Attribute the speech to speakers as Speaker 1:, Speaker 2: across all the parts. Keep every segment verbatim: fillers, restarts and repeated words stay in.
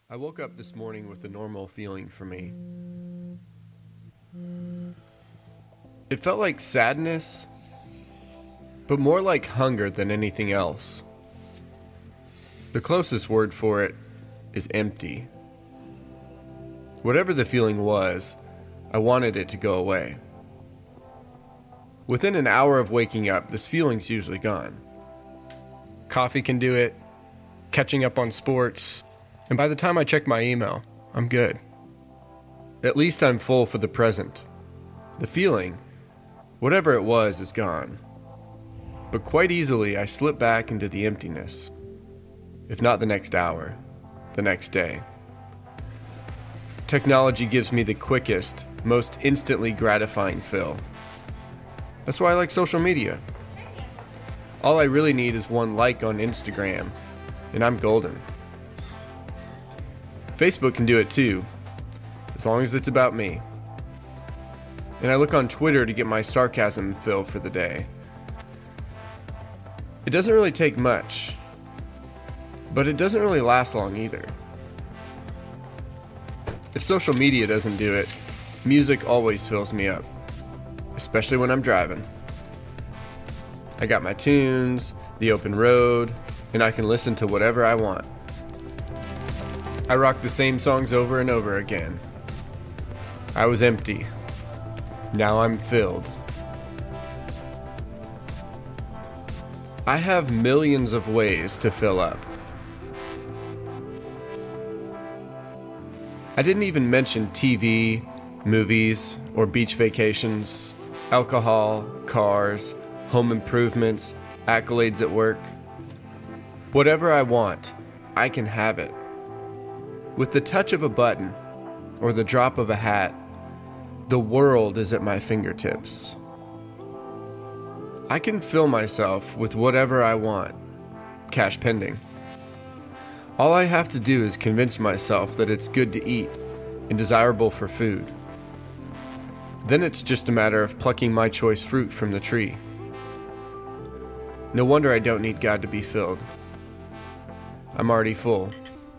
Speaker 1: I woke up this morning with a normal feeling for me. It felt like sadness, but more like hunger than anything else. The closest word for it is empty. Whatever the feeling was, I wanted it to go away. Within an hour of waking up, this feeling's usually gone. Coffee can do it, catching up on sports, and by the time I check my email, I'm good. At least I'm full for the present. The feeling, whatever it was, is gone. But quite easily, I slip back into the emptiness. If not the next hour, the next day. Technology gives me the quickest, most instantly gratifying fill. That's why I like social media. All I really need is one like on Instagram, and I'm golden. Facebook can do it too, as long as it's about me. And I look on Twitter to get my sarcasm fill for the day. It doesn't really take much, but it doesn't really last long either. If social media doesn't do it, music always fills me up, especially when I'm driving. I got my tunes, the open road, and I can listen to whatever I want. I rock the same songs over and over again. I was empty. Now I'm filled. I have millions of ways to fill up. I didn't even mention T V, movies, or beach vacations, alcohol, cars, home improvements, accolades at work. Whatever I want, I can have it. With the touch of a button, or the drop of a hat, the world is at my fingertips. I can fill myself with whatever I want, cash pending. All I have to do is convince myself that it's good to eat and desirable for food. Then it's just a matter of plucking my choice fruit from the tree. No wonder I don't need God to be filled. I'm already full.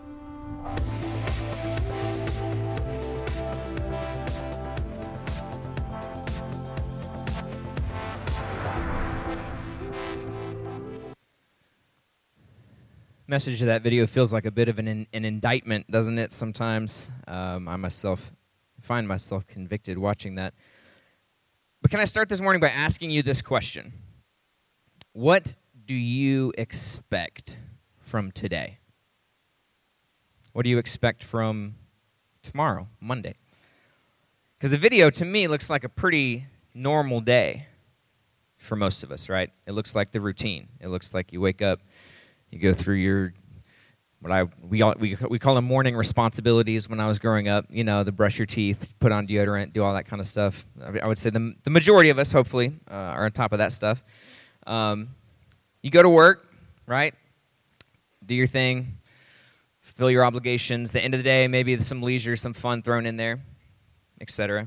Speaker 2: Message of that video feels like a bit of an, in, an indictment, doesn't it? Sometimes um, I myself find myself convicted watching that. But can I start this morning by asking you this question? What do you expect from today? What do you expect from tomorrow, Monday? Because the video, to me, looks like a pretty normal day for most of us, right? It looks like the routine. It looks like you wake up, you go through your, what I we all, we we call them morning responsibilities when I was growing up. You know, the brush your teeth, put on deodorant, do all that kind of stuff. I, I would say the the majority of us, hopefully, uh, are on top of that stuff. Um, you go to work, right? Do your thing, fulfill your obligations. The end of the day, maybe some leisure, some fun thrown in there, et cetera.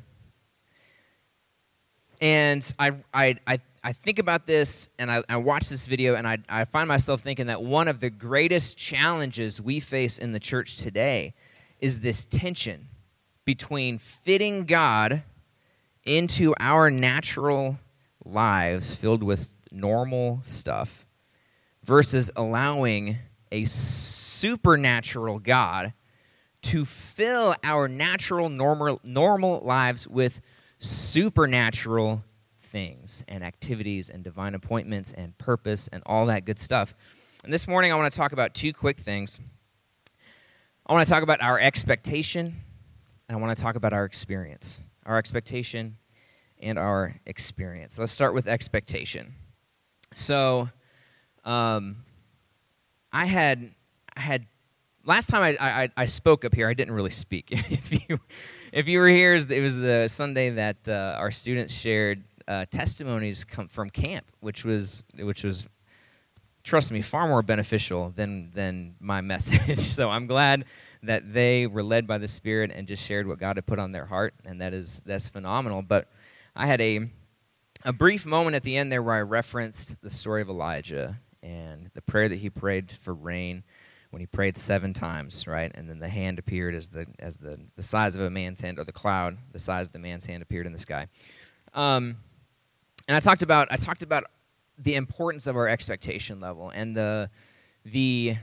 Speaker 2: And I I I. I think about this, and I, I watch this video, and I, I find myself thinking that one of the greatest challenges we face in the church today is this tension between fitting God into our natural lives filled with normal stuff versus allowing a supernatural God to fill our natural, normal, normal lives with supernatural things and activities and divine appointments and purpose and all that good stuff. And this morning I want to talk about two quick things. I want to talk about our expectation, and I want to talk about our experience. Our expectation and our experience. Let's start with expectation. So, um, I had, I had, last time I, I, I spoke up here, I didn't really speak. if you, if you were here, it was the Sunday that uh, our students shared Uh, testimonies come from camp, which was which was, trust me, far more beneficial than than my message. So I'm glad that they were led by the Spirit and just shared what God had put on their heart, and that is that's phenomenal. But I had a a brief moment at the end there where I referenced the story of Elijah and the prayer that he prayed for rain when he prayed seven times, right? And then the hand appeared as the as the, the size of a man's hand, or the cloud, the size of the man's hand appeared in the sky. Um, and I talked about I talked about the importance of our expectation level and the the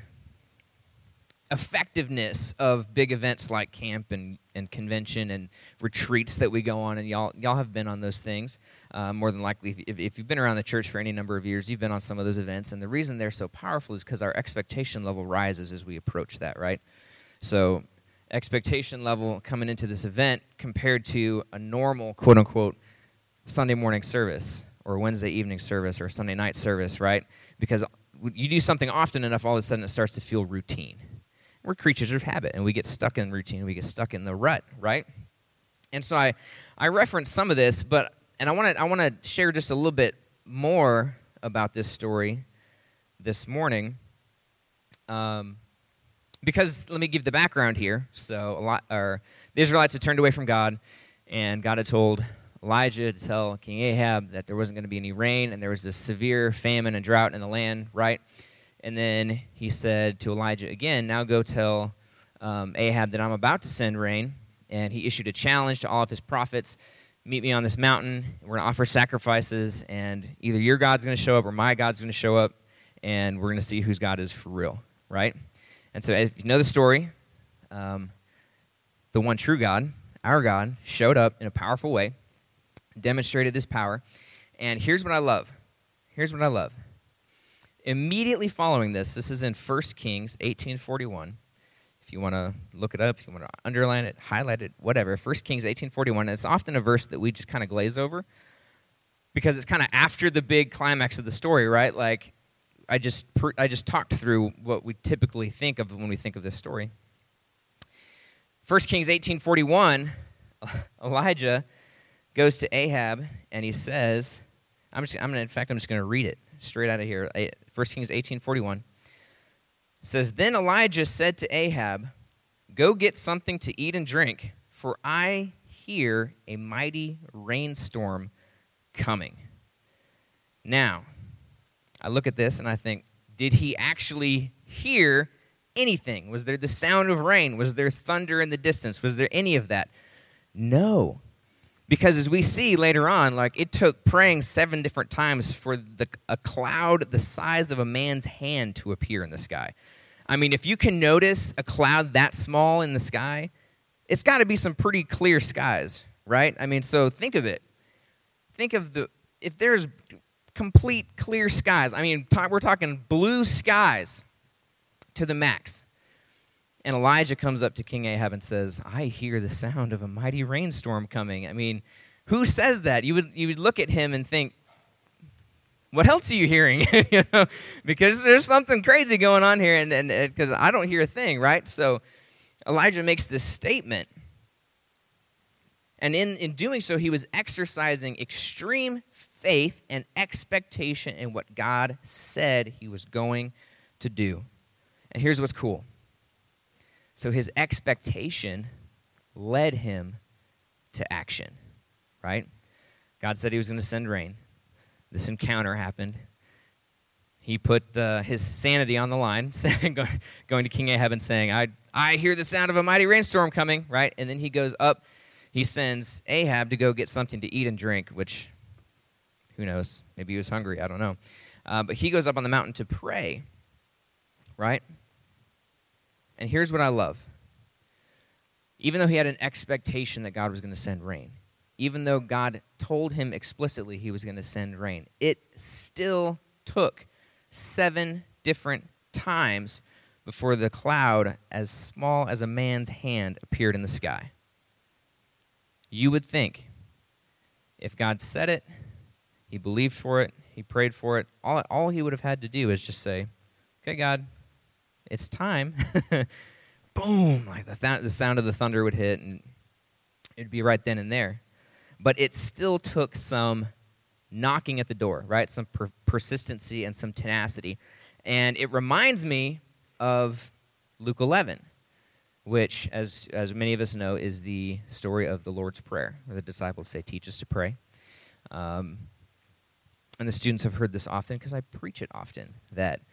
Speaker 2: effectiveness of big events like camp and, and convention and retreats that we go on, and y'all y'all have been on those things. Uh, more than likely, if, if you've been around the church for any number of years, you've been on some of those events, and the reason they're so powerful is because our expectation level rises as we approach that, right? So expectation level coming into this event compared to a normal, quote-unquote, Sunday morning service or Wednesday evening service or Sunday night service, right? Because you do something often enough, all of a sudden it starts to feel routine. We're creatures of habit, and we get stuck in routine. We get stuck in the rut, right? And so I, I referenced some of this, but and I want to I want to share just a little bit more about this story this morning, um, because let me give the background here. So a lot, or the Israelites had turned away from God, and God had told Elijah to tell King Ahab that there wasn't going to be any rain, and there was this severe famine and drought in the land, right? And then he said to Elijah again, now go tell um, Ahab that I'm about to send rain. And he issued a challenge to all of his prophets. Meet me on this mountain. We're going to offer sacrifices. And either your God's going to show up or my God's going to show up. And we're going to see whose God is for real, right? And so if you know the story, um, the one true God, our God, showed up in a powerful way, demonstrated his power. And here's what I love. Here's what I love. Immediately following this, this is in First Kings eighteen forty-one. If you want to look it up, if you want to underline it, highlight it, whatever. First Kings eighteen forty-one. And it's often a verse that we just kind of glaze over because it's kind of after the big climax of the story, right? Like I just I just talked through what we typically think of when we think of this story. First Kings eighteen forty-one, Elijah goes to Ahab and he says, I'm just I'm gonna, in fact I'm just going to read it straight out of here. First Kings eighteen forty-one says, then Elijah said to Ahab, go get something to eat and drink, for I hear a mighty rainstorm coming. Now, I look at this and I think, did he actually hear anything? Was there the sound of rain? Was there thunder in the distance? Was there any of that? No. Because as we see later on, like it took praying seven different times for the, a cloud the size of a man's hand to appear in the sky. I mean, if you can notice a cloud that small in the sky, it's got to be some pretty clear skies, right? I mean, so think of it. Think of the, if there's complete clear skies, I mean, talk, we're talking blue skies to the max. And Elijah comes up to King Ahab and says, I hear the sound of a mighty rainstorm coming. I mean, who says that? You would you would look at him and think, what else are you hearing? you know, because there's something crazy going on here, and because I don't hear a thing, right? So Elijah makes this statement. And in, in doing so, he was exercising extreme faith and expectation in what God said he was going to do. And here's what's cool. So his expectation led him to action, right? God said he was going to send rain. This encounter happened. He put uh, his sanity on the line, going to King Ahab and saying, I, I hear the sound of a mighty rainstorm coming, right? And then he goes up. He sends Ahab to go get something to eat and drink, which, who knows? Maybe he was hungry. I don't know. Uh, but he goes up on the mountain to pray, right? And here's what I love. Even though he had an expectation that God was going to send rain, even though God told him explicitly he was going to send rain, it still took seven different times before the cloud as small as a man's hand appeared in the sky. You would think if God said it, he believed for it, he prayed for it, all, all he would have had to do is just say, okay, God, it's time. Boom, like the, th- the sound of the thunder would hit, and it'd be right then and there. But it still took some knocking at the door, right? Some per- persistency and some tenacity. And it reminds me of Luke eleven, which, as, as many of us know, is the story of the Lord's Prayer, where the disciples say, teach us to pray. Um, and the students have heard this often because I preach it often, that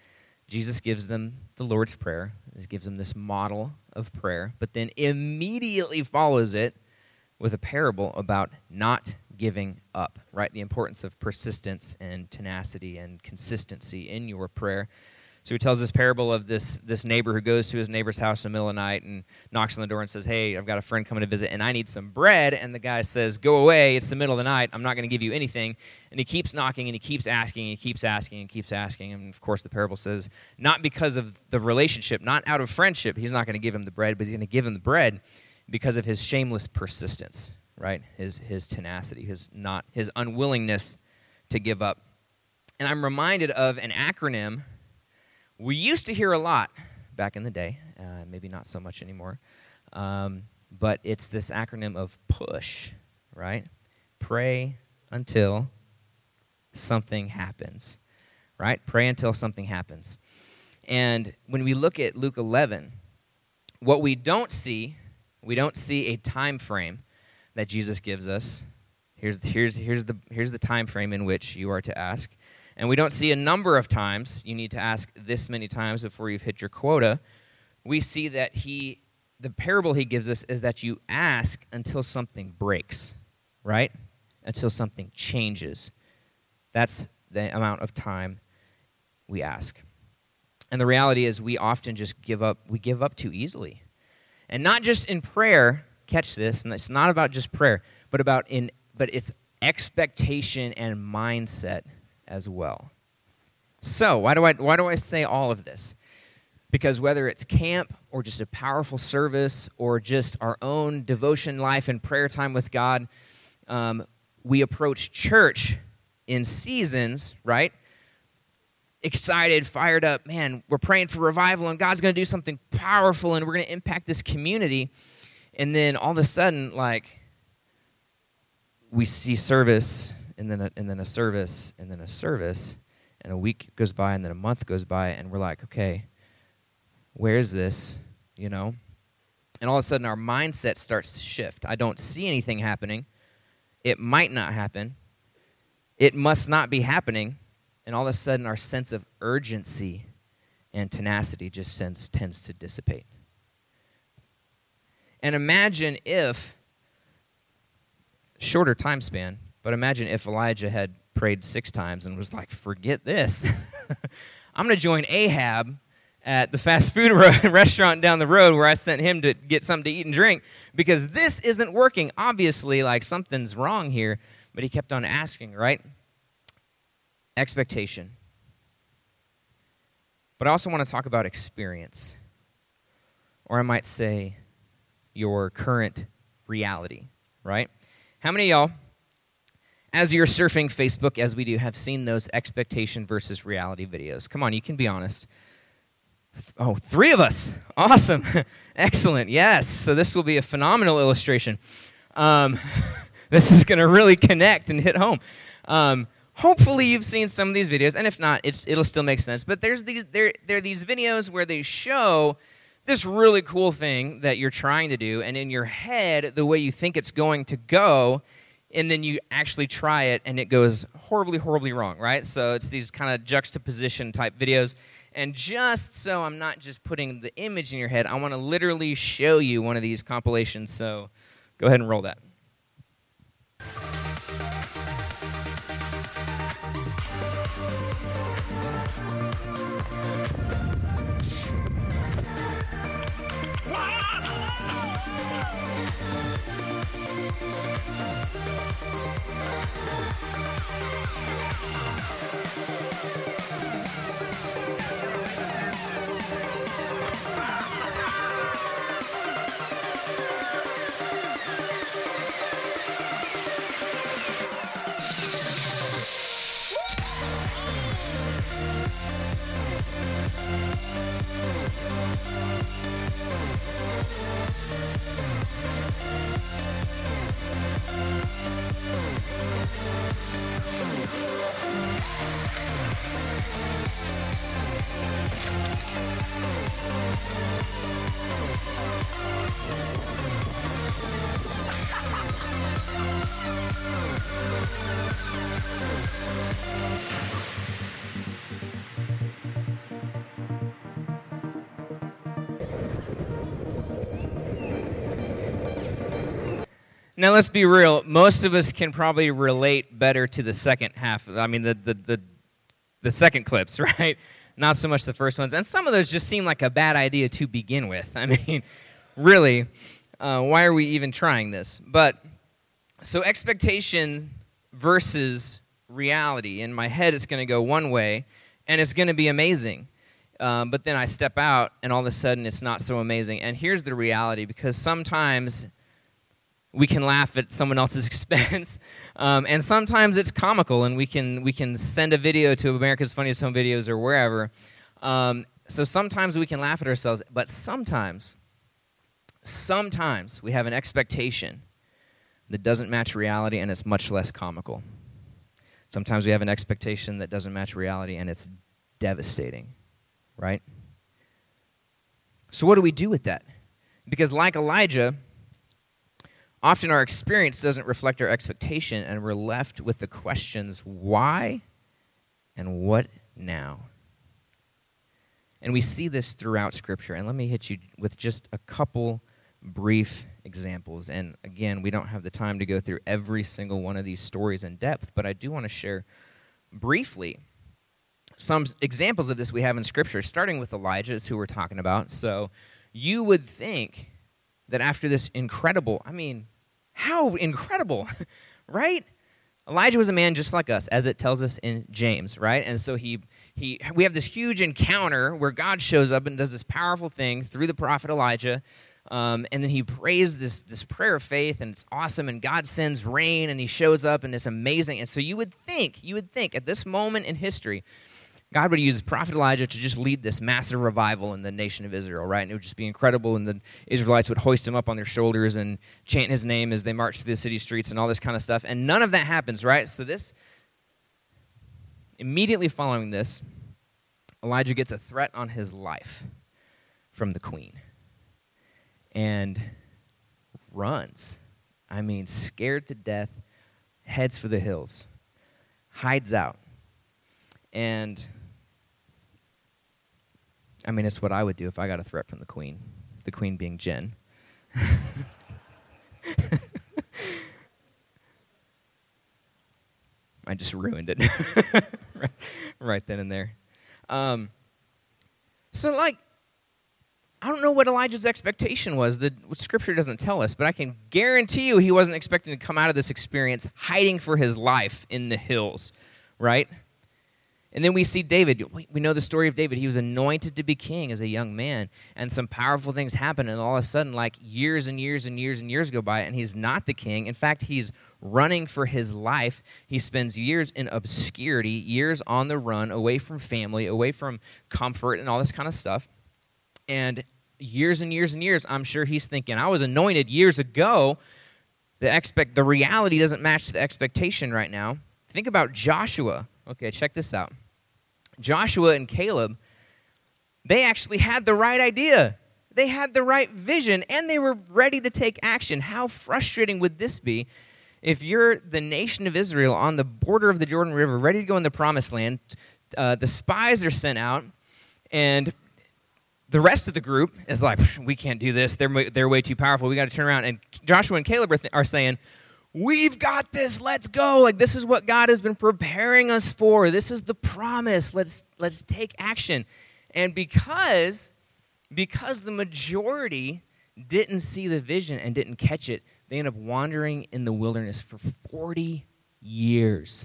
Speaker 2: Jesus gives them the Lord's Prayer. He gives them this model of prayer, but then immediately follows it with a parable about not giving up, right? The importance of persistence and tenacity and consistency in your prayer. So he tells this parable of this, this neighbor who goes to his neighbor's house in the middle of the night and knocks on the door and says, hey, I've got a friend coming to visit, and I need some bread. And the guy says, go away, it's the middle of the night, I'm not going to give you anything. And he keeps knocking, and he keeps asking, and he keeps asking, and keeps asking. And, of course, the parable says, not because of the relationship, not out of friendship, he's not going to give him the bread, but he's going to give him the bread because of his shameless persistence, right? His, his tenacity, his, not, his unwillingness to give up. And I'm reminded of an acronym we used to hear a lot back in the day, uh, maybe not so much anymore, um, but it's this acronym of PUSH, right? Pray until something happens, right? Pray until something happens. And when we look at Luke eleven, what we don't see, we don't see a time frame that Jesus gives us. Here's, here's, here's, the, here's the time frame in which you are to ask. And we don't see a number of times. You need to ask this many times before you've hit your quota. We see that he, the parable he gives us is that you ask until something breaks, right? Until something changes. That's the amount of time we ask. And the reality is we often just give up. We give up too easily. And not just in prayer, catch this, and it's not about just prayer, but about in, but it's expectation and mindset as well. So, why do I why do I say all of this? Because whether it's camp or just a powerful service or just our own devotion life and prayer time with God, um, we approach church in seasons, right? Excited, fired up, man, we're praying for revival and God's going to do something powerful and we're going to impact this community. And then all of a sudden, like, we see service and then a, and then a service, and then a service, and a week goes by, and then a month goes by, and we're like, okay, where is this, you know? And all of a sudden, our mindset starts to shift. I don't see anything happening. It might not happen. It must not be happening. And all of a sudden, our sense of urgency and tenacity just tends, tends to dissipate. And imagine if, shorter time span, but imagine if Elijah had prayed six times and was like, forget this. I'm going to join Ahab at the fast food restaurant down the road where I sent him to get something to eat and drink because this isn't working. Obviously, like something's wrong here, but he kept on asking, right? Expectation. But I also want to talk about experience, or I might say your current reality, right? How many of y'all, as you're surfing Facebook, as we do, have seen those expectation versus reality videos? Come on, you can be honest. Oh, three of us. Awesome. Excellent. Yes. So this will be a phenomenal illustration. Um, this is going to really connect and hit home. Um, hopefully you've seen some of these videos, and if not, it's, it'll still make sense. But there's these there, there are these videos where they show this really cool thing that you're trying to do, and in your head, the way you think it's going to go, and then you actually try it, and it goes horribly, horribly wrong, right? So it's these kind of juxtaposition type videos. And just so I'm not just putting the image in your head, I want to literally show you one of these compilations. So go ahead and roll that. Now, let's be real. Most of us can probably relate better to the second half. I mean, the, the, the, the second clips, right? Not so much the first ones. And some of those just seem like a bad idea to begin with. I mean, really, uh, why are we even trying this? But, so expectation versus reality. In my head, it's going to go one way, and it's going to be amazing. Um, but then I step out, and all of a sudden, it's not so amazing. And here's the reality, because sometimes we can laugh at someone else's expense, um, and sometimes it's comical, and we can we can send a video to America's Funniest Home Videos or wherever. Um, so sometimes we can laugh at ourselves, but sometimes, sometimes we have an expectation that doesn't match reality, and it's much less comical. Sometimes we have an expectation that doesn't match reality, and it's devastating, right? So what do we do with that? Because like Elijah, often our experience doesn't reflect our expectation, and we're left with the questions, why and what now? And we see this throughout Scripture. And let me hit you with just a couple brief examples. And again, we don't have the time to go through every single one of these stories in depth, but I do want to share briefly some examples of this we have in Scripture, starting with Elijah, is who we're talking about. So you would think that after this incredible, I mean, how incredible, right? Elijah was a man just like us, as it tells us in James, right? And so he, he, we have this huge encounter where God shows up and does this powerful thing through the prophet Elijah, um, and then he prays this, this prayer of faith, and it's awesome, and God sends rain, and he shows up, and it's amazing. And so you would think, you would think at this moment in history, God would use Prophet Elijah to just lead this massive revival in the nation of Israel, right? And it would just be incredible, and the Israelites would hoist him up on their shoulders and chant his name as they marched through the city streets and all this kind of stuff. And none of that happens, right? So this, immediately following this, Elijah gets a threat on his life from the queen and runs. I mean, scared to death, heads for the hills, hides out. And I mean, it's what I would do if I got a threat from the queen, the queen being Jen. I just ruined it right, right then and there. Um, so, like, I don't know what Elijah's expectation was. The Scripture doesn't tell us, but I can guarantee you he wasn't expecting to come out of this experience hiding for his life in the hills, right? And then we see David. We know the story of David. He was anointed to be king as a young man, and some powerful things happen, and all of a sudden, like, years and years and years and years go by, and he's not the king. In fact, he's running for his life. He spends years in obscurity, years on the run, away from family, away from comfort and all this kind of stuff. And years and years and years, I'm sure he's thinking, I was anointed years ago. The expect, the reality doesn't match the expectation right now. Think about Joshua. Okay, check this out. Joshua and Caleb, they actually had the right idea. They had the right vision, and they were ready to take action. How frustrating would this be if you're the nation of Israel on the border of the Jordan River, ready to go in the promised land? Uh, the spies are sent out, and the rest of the group is like, we can't do this. They're, they're way too powerful. We got to turn around. And Joshua and Caleb are, th- are saying, we've got this. Let's go. Like, this is what God has been preparing us for. This is the promise. Let's let's take action. And because because the majority didn't see the vision and didn't catch it, they end up wandering in the wilderness for forty years.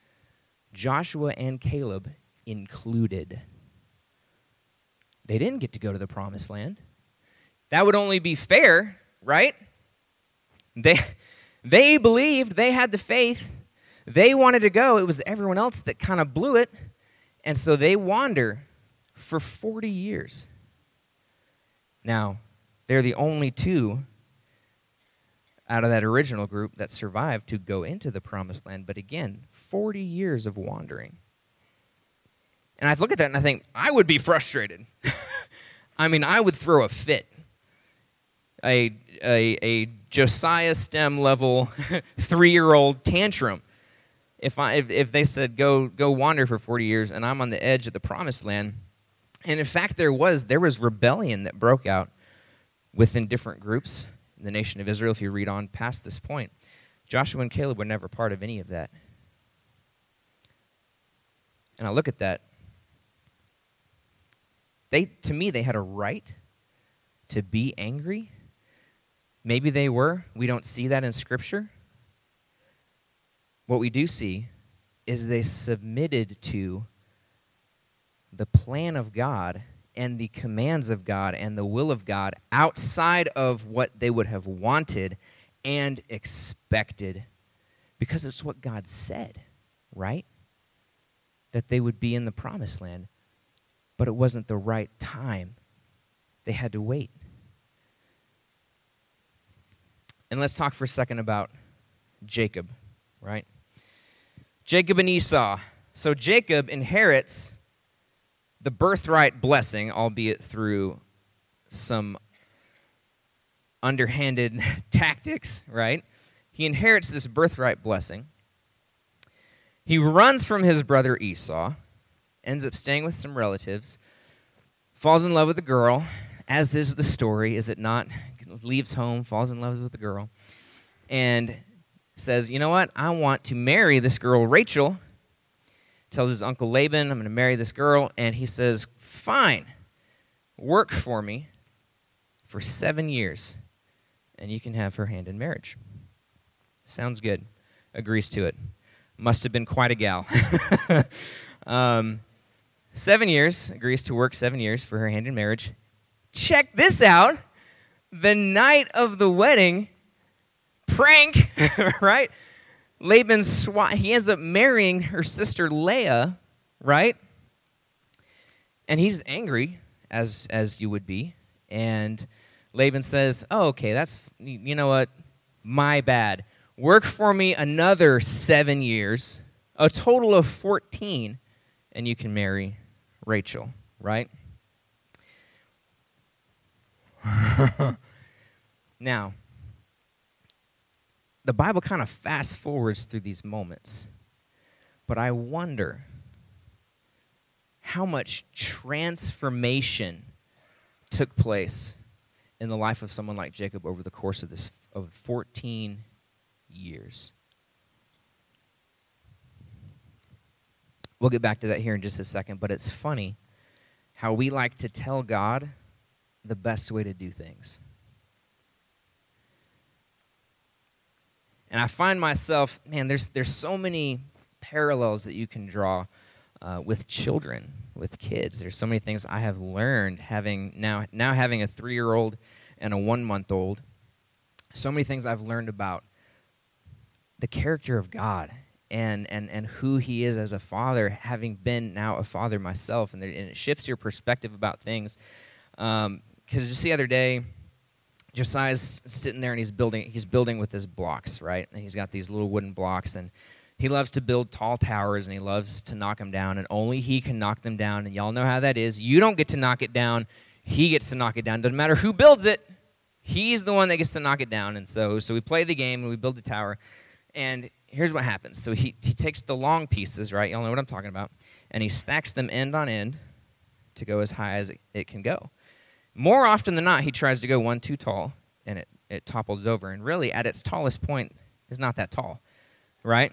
Speaker 2: Joshua and Caleb included. They didn't get to go to the promised land. That would only be fair, right? They They believed, they had the faith, they wanted to go. It was everyone else that kind of blew it, and so they wander for forty years. Now, they're the only two out of that original group that survived to go into the promised land, but again, forty years of wandering. And I look at that and I think, I would be frustrated. I mean, I would throw a fit. A, a, a Josiah Stem level three-year-old tantrum. If I if, if they said go go wander for forty years and I'm on the edge of the promised land, and in fact there was there was rebellion that broke out within different groups. the nation of Israel, if you read on past this point. Joshua and Caleb were never part of any of that. And I look at that. They, to me, they had a right to be angry. Maybe they were. We don't see that in Scripture. What we do see is they submitted to the plan of God and the commands of God and the will of God outside of what they would have wanted and expected, because it's what God said, right? That they would be in the promised land, but it wasn't the right time. They had to wait. And let's talk for a second about Jacob, right? Jacob and Esau. So Jacob inherits the birthright blessing, albeit through some underhanded tactics, right? He inherits this birthright blessing. He runs from his brother Esau, ends up staying with some relatives, falls in love with a girl, as is the story, is it not? Leaves home, falls in love with a girl, and says, you know what? I want to marry this girl, Rachel. Tells his uncle Laban, I'm going to marry this girl. And he says, fine, work for me for seven years, and you can have her hand in marriage. Sounds good. Agrees to it. Must have been quite a gal. um, seven years, agrees to work seven years for her hand in marriage. Check this out. The night of the wedding, prank, right? Laban, swa- he ends up marrying her sister Leah, right? And he's angry, as as you would be. And Laban says, oh, okay, that's, you know what? My bad. Work for me another seven years, a total of fourteen, and you can marry Rachel, right? Now, the Bible kind of fast forwards through these moments, but I wonder how much transformation took place in the life of someone like Jacob over the course of this of fourteen years. We'll get back to that here in just a second, but it's funny how we like to tell God the best way to do things. And I find myself, man, there's there's so many parallels that you can draw uh, with children, with kids. There's so many things I have learned having now now having a three-year-old and a one-month-old. So many things I've learned about the character of God and and and who He is as a father, having been now a father myself, and, there, and it shifts your perspective about things. Because um, just the other day, Josiah's sitting there and he's building. He's building with his blocks, right? And he's got these little wooden blocks, and he loves to build tall towers, and he loves to knock them down, and only he can knock them down. And y'all know how that is. You don't get to knock it down. He gets to knock it down. Doesn't matter who builds it. He's the one that gets to knock it down. And so, so we play the game and we build the tower. And here's what happens. So he he takes the long pieces, right? Y'all know what I'm talking about, and he stacks them end on end to go as high as it, it can go. More often than not, he tries to go one too tall, and it, it topples over. And really, at its tallest point, is not that tall, right?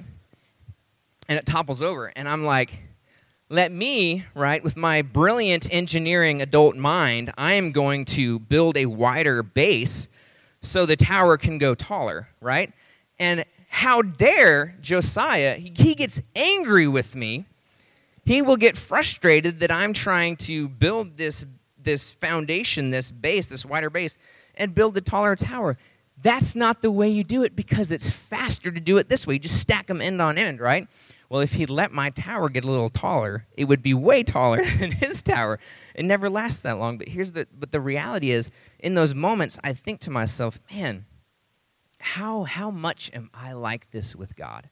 Speaker 2: And it topples over. And I'm like, let me, right, with my brilliant engineering adult mind, I am going to build a wider base so the tower can go taller, right? And how dare Josiah, he, he gets angry with me. He will get frustrated that I'm trying to build this this foundation, this base, this wider base, and build a taller tower. That's not the way you do it, because it's faster to do it this way. You just stack them end on end, right? Well, if he'd let my tower get a little taller, it would be way taller than his tower. It never lasts that long. But here's the but the reality is, in those moments, I think to myself, man, how how much am I like this with God?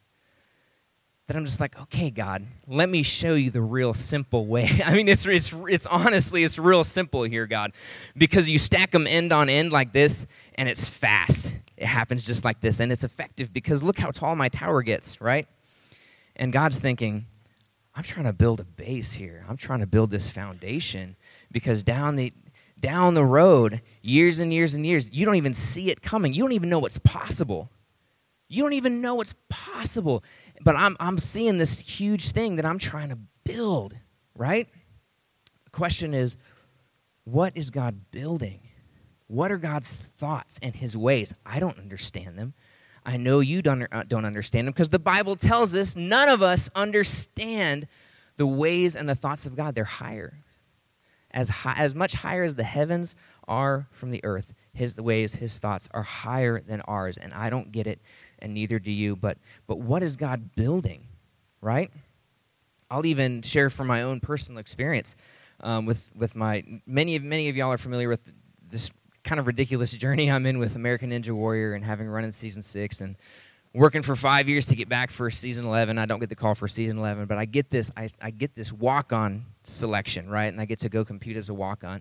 Speaker 2: That I'm just like, okay, God, let me show you the real simple way. I mean, it's it's it's honestly, it's real simple here, God, because you stack them end on end like this, and it's fast. It happens just like this, and it's effective because look how tall my tower gets, right? And God's thinking, I'm trying to build a base here. I'm trying to build this foundation, because down the down the road, years and years and years, you don't even see it coming. You don't even know what's possible. You don't even know what's possible. But I'm I'm seeing this huge thing that I'm trying to build, right? The question is, what is God building? What are God's thoughts and his ways? I don't understand them. I know you don't, uh, don't understand them because the Bible tells us none of us understand the ways and the thoughts of God. They're higher. As high, as much higher as the heavens are from the earth, his ways, his thoughts are higher than ours, and I don't get it, and neither do you. But but what is God building, right? I'll even share from my own personal experience um, with with my many of many of y'all are familiar with this kind of ridiculous journey I'm in with American Ninja Warrior and having run in season six and working for five years to get back for season eleven. I don't get the call for season eleven, but I get this I, I get this walk-on selection, right? And I get to go compete as a walk-on.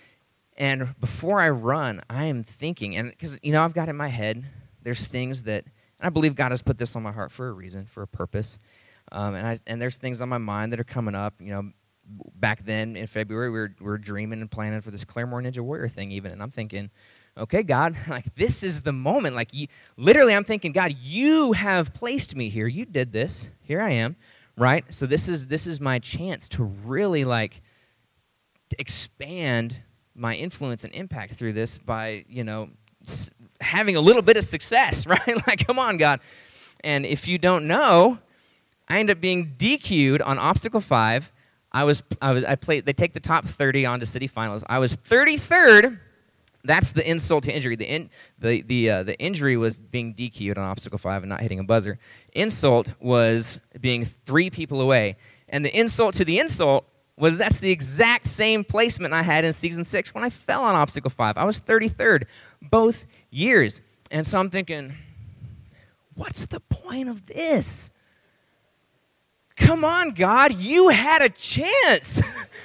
Speaker 2: And before I run, I am thinking, and because, you know, I've got in my head, there's things that, and I believe God has put this on my heart for a reason, for a purpose. Um, and I and there's things on my mind that are coming up, you know. Back then in February, we were, we were dreaming and planning for this Claremore Ninja Warrior thing even, and I'm thinking, okay, God, like this is the moment. Like you, literally, I'm thinking, God, you have placed me here. You did this. Here I am, right? So this is this is my chance to really like to expand my influence and impact through this by, you know, s- having a little bit of success, right? Like, come on, God. And if you don't know, I end up being D Q'd on obstacle five. I was, I was, I played. They take the top thirty on to city finals. I was thirty-third. That's the insult to injury. The in, the the uh, the injury was being D Q'd on obstacle five and not hitting a buzzer. Insult was being three people away, and the insult to the insult was that's the exact same placement I had in season six when I fell on obstacle five. I was thirty-third both years, and so I'm thinking, what's the point of this? Come on, God, you had a chance.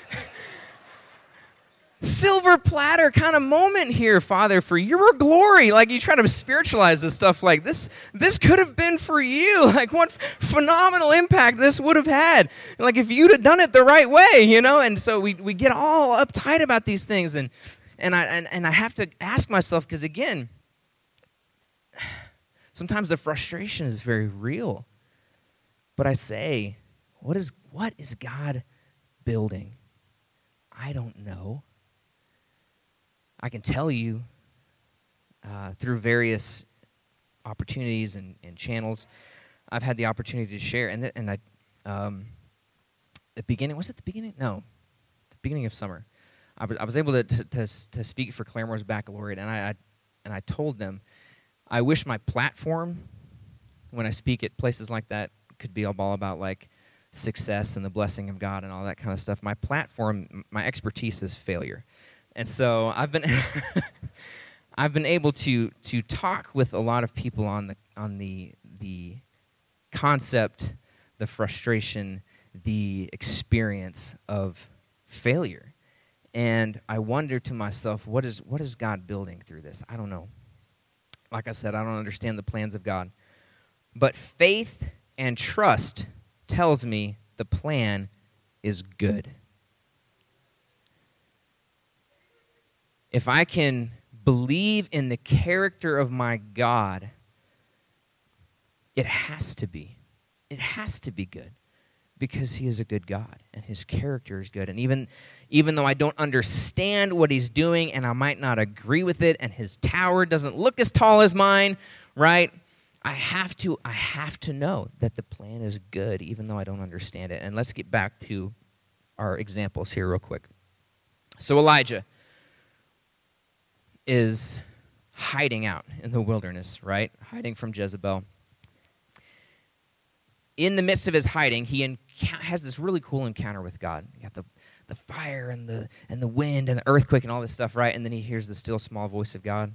Speaker 2: Silver platter kind of moment here, Father, for your glory. Like, you try to spiritualize this stuff like this. This could have been for you. Like, what phenomenal impact this would have had. Like, if you'd have done it the right way, you know? And so we, we get all uptight about these things. And and I, and, and I have to ask myself, because, again, sometimes the frustration is very real. But I say, what is what is God building? I don't know. I can tell you uh, through various opportunities and, and channels, I've had the opportunity to share. And th- and I, um, the beginning was it the beginning? No, the beginning of summer. I was I was able to to to, to speak for Claremore's baccalaureate, and I, I and I told them, I wish my platform, when I speak at places like that, could be all about like success and the blessing of God and all that kind of stuff. My platform, my expertise is failure. And so I've been I've been able to to talk with a lot of people on the on the the concept, the frustration, the experience of failure. And I wonder to myself, what is what is God building through this? I don't know. Like I said, I don't understand the plans of God. But faith and trust tells me the plan is good. If I can believe in the character of my God, it has to be. It has to be good because he is a good God and his character is good. And even, even though I don't understand what he's doing and I might not agree with it and his tower doesn't look as tall as mine, right? I have to I have to know that the plan is good, even though I don't understand it. And let's get back to our examples here real quick. So Elijah is hiding out in the wilderness, right? Hiding from Jezebel. In the midst of his hiding, he enc- has this really cool encounter with God. You got the, the fire and the and the wind and the earthquake and all this stuff, right? And then he hears the still small voice of God.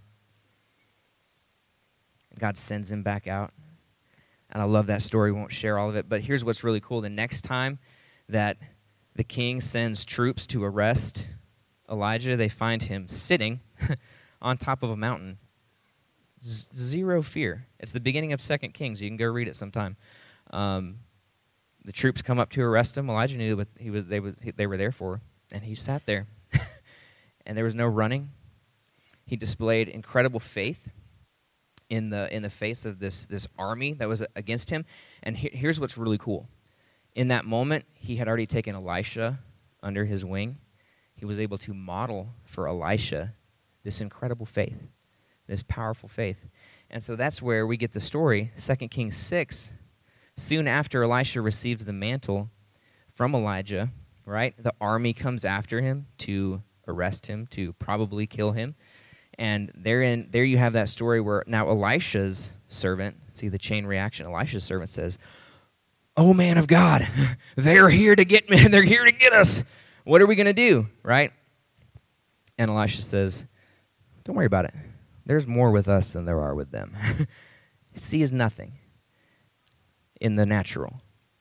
Speaker 2: God sends him back out. And I love that story. We won't share all of it. But here's what's really cool. The next time that the king sends troops to arrest Elijah, they find him sitting on top of a mountain. Z- zero fear. It's the beginning of Second Kings. You can go read it sometime. Um, the troops come up to arrest him. Elijah knew what he was, they, was, they were there for. And he sat there. and there was no running. He displayed incredible faith in the in the face of this, this army that was against him. And he, here's what's really cool. In that moment, he had already taken Elisha under his wing. He was able to model for Elisha this incredible faith, this powerful faith. And so that's where we get the story, Second Kings six. Soon after Elisha receives the mantle from Elijah, right, the army comes after him to arrest him, to probably kill him. And therein, there you have that story where now Elisha's servant, see the chain reaction, Elisha's servant says, "Oh, man of God, they're here to get me. They're here to get us. What are we going to do?" Right? And Elisha says, "Don't worry about it. There's more with us than there are with them." He sees nothing in the natural,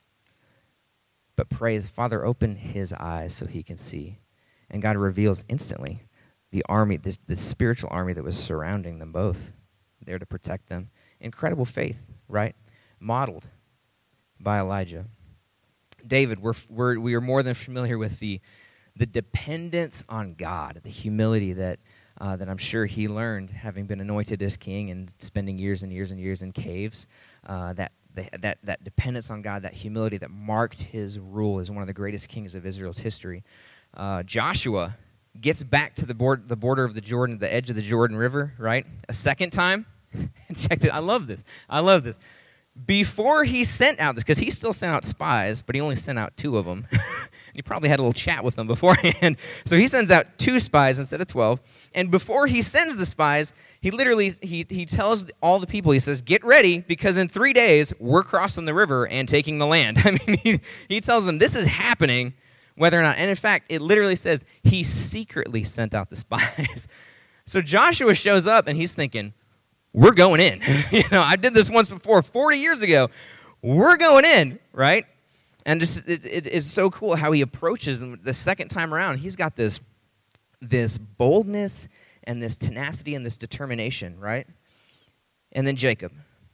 Speaker 2: but prays, Father, open his eyes so he can see. And God reveals instantly the army, this, this spiritual army that was surrounding them both, there to protect them. Incredible faith, right? Modeled by Elijah. David, we're, we're, we are more than familiar with the, the dependence on God, the humility that, uh, that I'm sure he learned having been anointed as king and spending years and years and years in caves. Uh, that, the, that, that dependence on God, that humility that marked his rule as one of the greatest kings of Israel's history. Uh, Joshua gets back to the, board, the border of the Jordan, the edge of the Jordan River, right? A second time. Check it. I love this. I love this. Before he sent out this, because he still sent out spies, but he only sent out two of them. He probably had a little chat with them beforehand. So he sends out two spies instead of twelve. And before he sends the spies, he literally, he, he tells all the people, he says, "Get ready, because in three days, we're crossing the river and taking the land." I mean, he, he tells them this is happening, whether or not. And in fact, it literally says he secretly sent out the spies. So Joshua shows up, and he's thinking, we're going in. You know, I did this once before, forty years ago. We're going in, right? And it's, it, it is so cool how he approaches them the second time around. He's got this, this boldness and this tenacity and this determination, right? And then Jacob.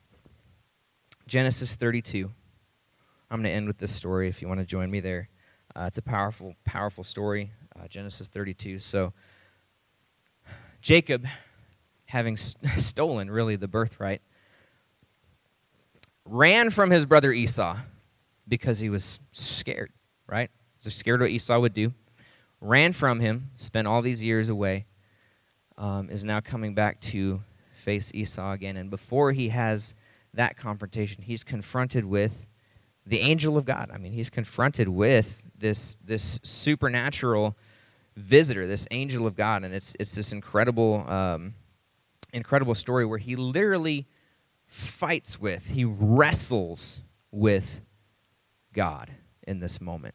Speaker 2: Genesis thirty-two. I'm going to end with this story if you want to join me there. Uh, it's a powerful, powerful story, uh, Genesis thirty-two. So Jacob, having st- stolen, really, the birthright, ran from his brother Esau because he was scared, right? So scared what Esau would do. Ran from him, spent all these years away, um, is now coming back to face Esau again. And before he has that confrontation, he's confronted with the angel of God. I mean, he's confronted with this, this supernatural visitor, this angel of God. And it's, it's this incredible... Um, incredible story where he literally fights with, he wrestles with God in this moment.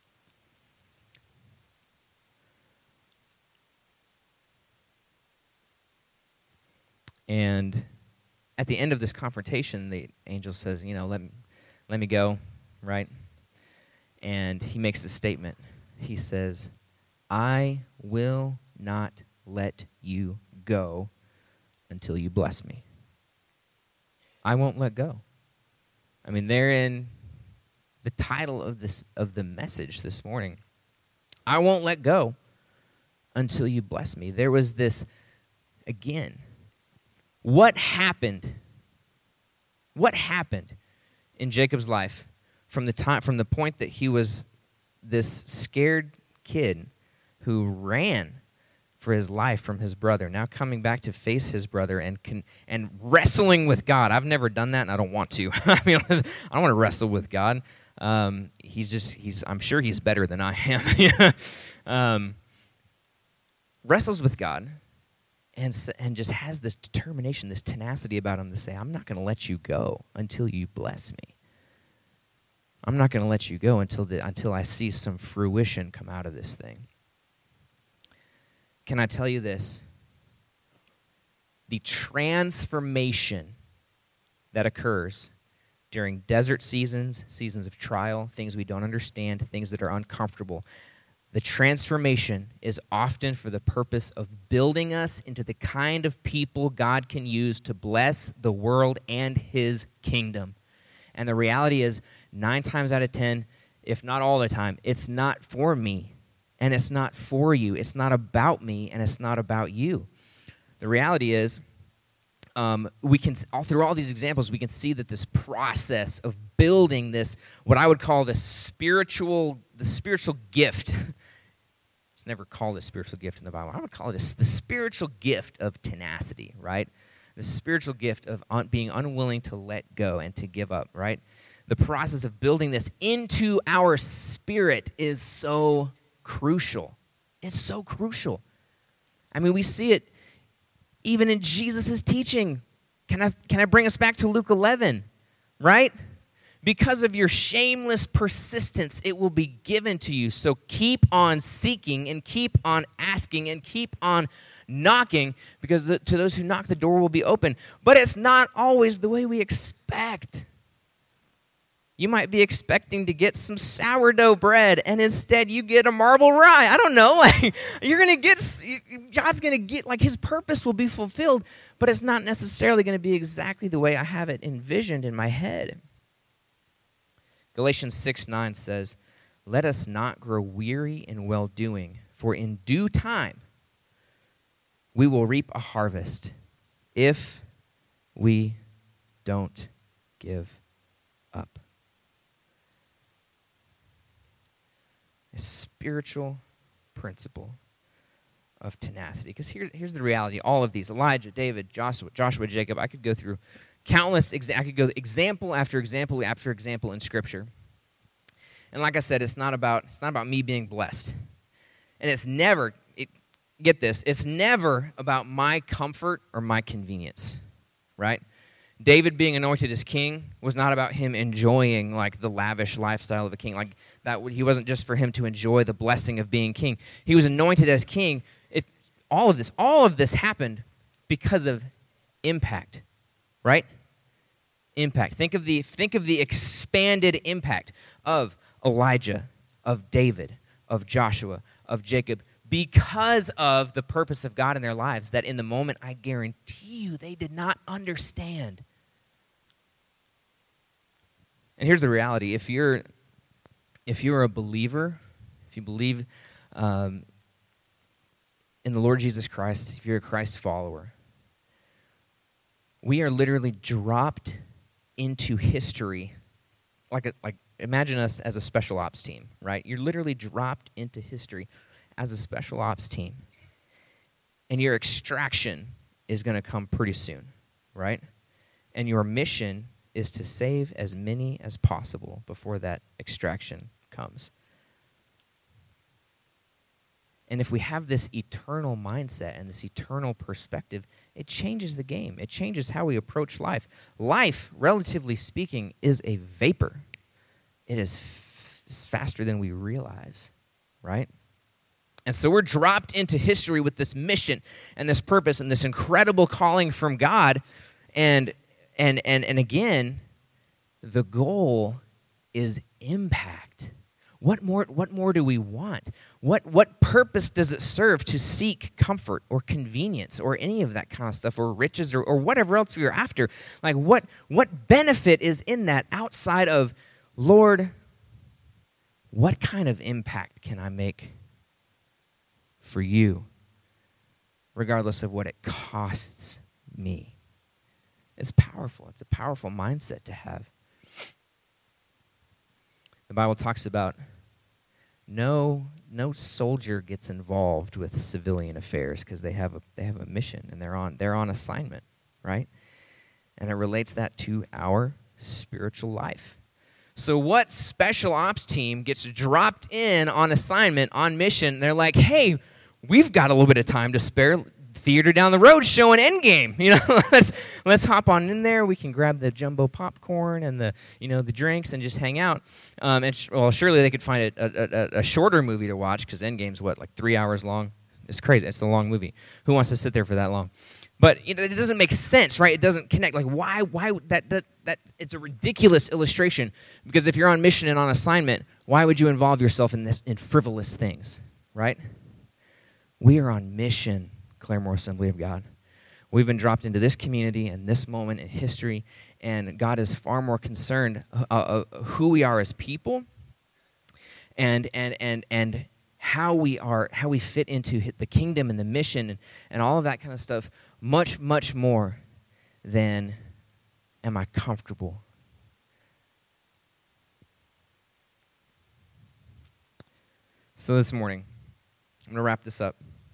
Speaker 2: And at the end of this confrontation, the angel says, you know, let me, let me go, right? And he makes the statement. He says, "I will not let you go until you bless me." I won't let go. I mean, therein, the title of this of the message this morning, I won't let go until you bless me. There was this, again, what happened? What happened in Jacob's life from the time, from the point that he was this scared kid who ran for his life from his brother, now coming back to face his brother and can, and wrestling with God. I've never done that, and I don't want to. I mean, I don't want to wrestle with God. Um, he's just, he's. I'm sure he's better than I am. um, wrestles with God, and and just has this determination, this tenacity about him to say, "I'm not going to let you go until you bless me. I'm not going to let you go until the, until I see some fruition come out of this thing." Can I tell you this? The transformation that occurs during desert seasons, seasons of trial, things we don't understand, things that are uncomfortable, the transformation is often for the purpose of building us into the kind of people God can use to bless the world and his kingdom. And the reality is, nine times out of ten, if not all the time, it's not for me. and it's not for you. It's not about me, and it's not about you. The reality is, um, we can all through all these examples, we can see that this process of building this, what I would call the spiritual, the spiritual gift. It's never called a spiritual gift in the Bible. I would call it a, the spiritual gift of tenacity, right? The spiritual gift of un, being unwilling to let go and to give up, right? The process of building this into our spirit is so crucial. It's so crucial. I mean, we see it even in Jesus' teaching. Can I, can I bring us back to Luke eleven, right? Because of your shameless persistence, it will be given to you. So keep on seeking and keep on asking and keep on knocking, because the, to those who knock, the door will be open. But it's not always the way we expect. You might be expecting to get some sourdough bread, and instead you get a marble rye. I don't know. Like, you're going to get, God's going to get, like, his purpose will be fulfilled, but it's not necessarily going to be exactly the way I have it envisioned in my head. Galatians six nine says, "Let us not grow weary in well-doing, for in due time we will reap a harvest if we don't give up." A spiritual principle of tenacity. Because here, here's the reality. All of these, Elijah, David, Joshua, Joshua, Jacob, I could go through countless, exa- I could go example after example after example in Scripture. And like I said, it's not about, it's not about me being blessed. And it's never, it, get this, it's never about my comfort or my convenience, right? David being anointed as king was not about him enjoying like the lavish lifestyle of a king. Like that, he wasn't just for him to enjoy the blessing of being king. He was anointed as king. It, all of this, all of this happened because of impact, right? Impact. Think of the think of the expanded impact of Elijah, of David, of Joshua, of Jacob, because of the purpose of God in their lives that in the moment, I guarantee you, they did not understand. And here's the reality. If you're, if you're a believer, if you believe um, in the Lord Jesus Christ, if you're a Christ follower, we are literally dropped into history. Like, a, like imagine us as a special ops team, right? You're literally dropped into history as a special ops team. And your extraction is going to come pretty soon, right? And your mission is to save as many as possible before that extraction comes. And if we have this eternal mindset and this eternal perspective, it changes the game. It changes how we approach life. Life, relatively speaking, is a vapor. It is f- faster than we realize, right? And so we're dropped into history with this mission and this purpose and this incredible calling from God. And and and and again, the goal is impact. What more, what more do we want? What, what purpose does it serve to seek comfort or convenience or any of that kind of stuff, or riches or, or whatever else we are after? Like, what, what benefit is in that outside of, Lord, what kind of impact can I make for you, regardless of what it costs me? It's powerful. It's a powerful mindset to have. The Bible talks about no no soldier gets involved with civilian affairs because they have a they have a mission and they're on they're on assignment, right? And it relates that to our spiritual life. So what special ops team gets dropped in on assignment, on mission, and they're like, hey, we've got a little bit of time to spare. Theater down the road showing Endgame. You know, let's let's hop on in there. We can grab the jumbo popcorn and the you know the drinks and just hang out. Um, and sh- well, surely they could find a, a, a shorter movie to watch because Endgame's what, like three hours long. It's crazy. It's a long movie. Who wants to sit there for that long? But you know, it doesn't make sense, right? It doesn't connect. Like why? Why that that that? It's a ridiculous illustration because if you're on mission and on assignment, why would you involve yourself in this in frivolous things, right? We are on mission. Claremore Assembly of God. We've been dropped into this community and this moment in history, and God is far more concerned uh, uh, who we are as people, and and and and how we are, how we fit into the kingdom and the mission and, and all of that kind of stuff, much, much more than am I comfortable. So this morning, I'm going to wrap this up.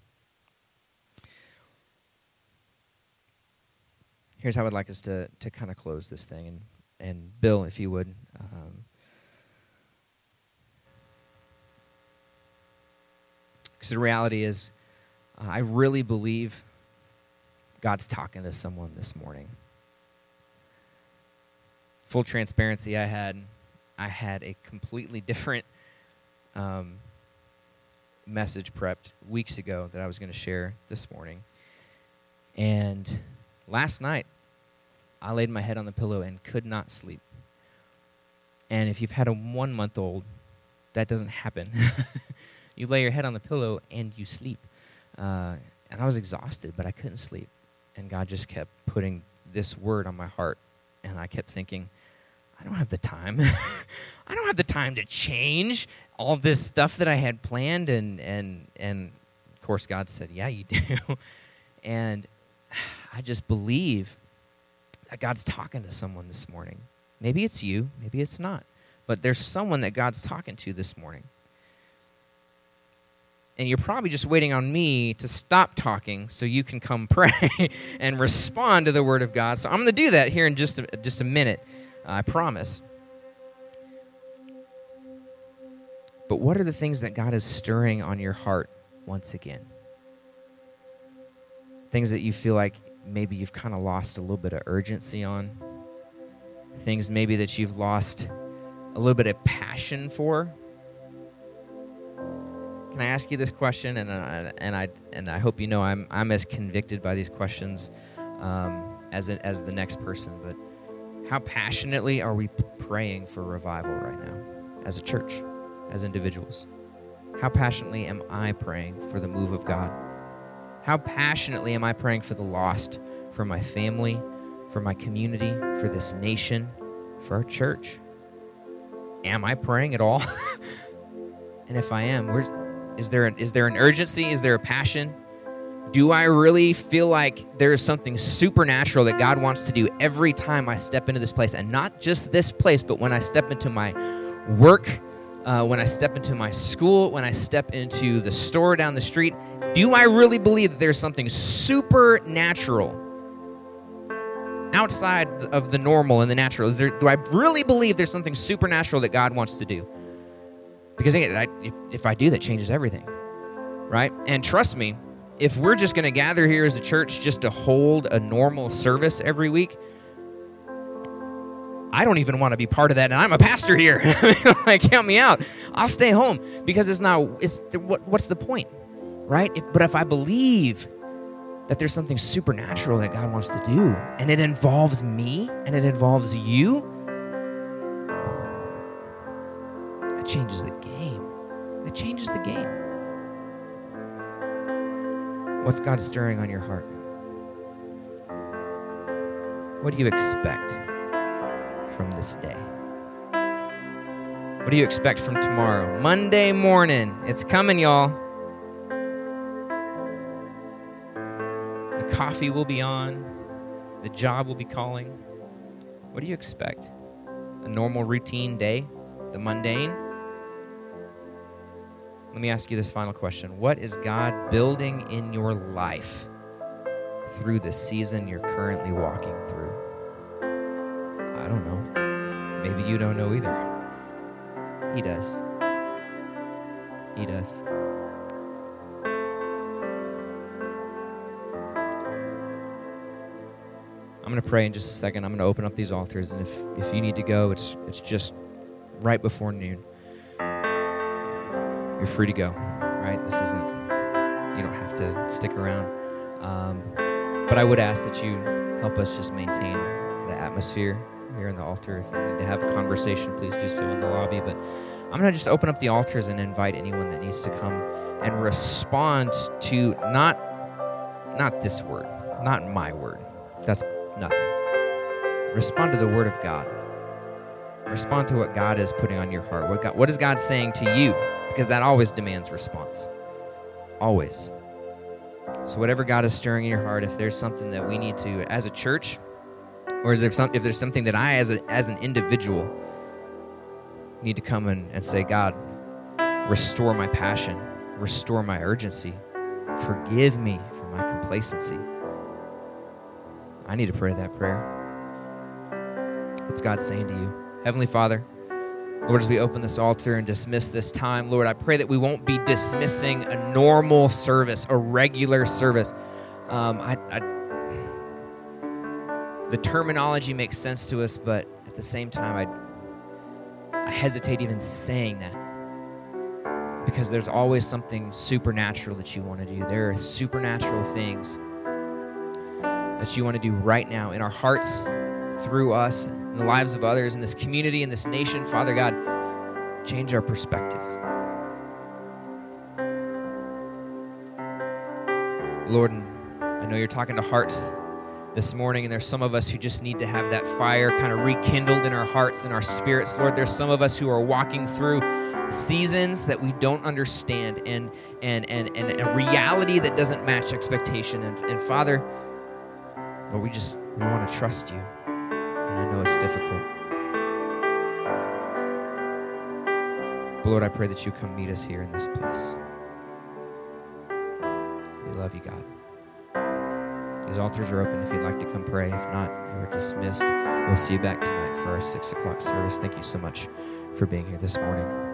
Speaker 2: Here's how I'd like us to, to kind of close this thing. And, and Bill, if you would. Um, Because the reality is, uh, I really believe God's talking to someone this morning. Full transparency, I had I had a completely different um, message prepped weeks ago that I was going to share this morning. And last night, I laid my head on the pillow and could not sleep. And if you've had a one-month-old, that doesn't happen. You lay your head on the pillow and you sleep. Uh, and I was exhausted, but I couldn't sleep. And God just kept putting this word on my heart. And I kept thinking, I don't have the time. I don't have the time to change all this stuff that I had planned. And, and, and of course, God said, yeah, you do. And I just believe that God's talking to someone this morning. Maybe it's you, maybe it's not. But there's someone that God's talking to this morning. And you're probably just waiting on me to stop talking so you can come pray and respond to the Word of God. So I'm going to do that here in just a, just a minute, uh, I promise. But what are the things that God is stirring on your heart once again? Things that you feel like maybe you've kind of lost a little bit of urgency on. Things maybe that you've lost a little bit of passion for. Can I ask you this question? And I, and I and I hope you know I'm I'm as convicted by these questions um, as a, as the next person. But how passionately are we praying for revival right now, as a church, as individuals? How passionately am I praying for the move of God? How passionately am I praying for the lost, for my family, for my community, for this nation, for our church? Am I praying at all? And if I am, where's Is there, an, is there an urgency? Is there a passion? Do I really feel like there is something supernatural that God wants to do every time I step into this place? And not just this place, but when I step into my work, uh, when I step into my school, when I step into the store down the street. Do I really believe that there's something supernatural outside of the normal and the natural? Is there, do I really believe there's something supernatural that God wants to do? Because again, I, if, if I do, that changes everything, right? And trust me, if we're just going to gather here as a church just to hold a normal service every week, I don't even want to be part of that, and I'm a pastor here. Like, count me out. I'll stay home because it's not. It's what, what's the point, right? If, but if I believe that there's something supernatural that God wants to do, and it involves me, and it involves you, that changes the game. It changes the game. What's God stirring on your heart? What do you expect from this day? What do you expect from tomorrow? Monday morning. It's coming, y'all. The coffee will be on. The job will be calling. What do you expect? A normal routine day? The mundane? Let me ask you this final question. What is God building in your life through the season you're currently walking through? I don't know. Maybe you don't know either. He does. He does. I'm going to pray in just a second. I'm going to open up these altars, and if, if you need to go, it's it's just right before noon. You're free to go, right? This isn't, you don't have to stick around. Um, but I would ask that you help us just maintain the atmosphere here in the altar. If you need to have a conversation, please do so in the lobby. But I'm going to just open up the altars and invite anyone that needs to come and respond to not, not this word, not my word. That's nothing. Respond to the word of God. Respond to what God is putting on your heart. What, God, what is God saying to you? because that always demands response. Always. So whatever God is stirring in your heart, if there's something that we need to, as a church, or is there some, if there's something that I, as, a, as an individual, need to come in and say, God, restore my passion, restore my urgency, forgive me for my complacency. I need to pray that prayer. What's God saying to you? Heavenly Father, Lord, as we open this altar and dismiss this time, Lord, I pray that we won't be dismissing a normal service, a regular service. Um, I, I, the terminology makes sense to us, but at the same time, I, I hesitate even saying that, because there's always something supernatural that you want to do. There are supernatural things that you want to do right now in our hearts, through us, in the lives of others, in this community, in this nation. Father God, change our perspectives. Lord, I know you're talking to hearts this morning, and there's some of us who just need to have that fire kind of rekindled in our hearts and our spirits. Lord, there's some of us who are walking through seasons that we don't understand, and and and, and a reality that doesn't match expectation. And, and Father, Lord, we just we want to trust you. And I know it's difficult. But Lord, I pray that you come meet us here in this place. We love you, God. These altars are open if you'd like to come pray. If not, you are dismissed. We'll see you back tonight for our six o'clock service. Thank you so much for being here this morning.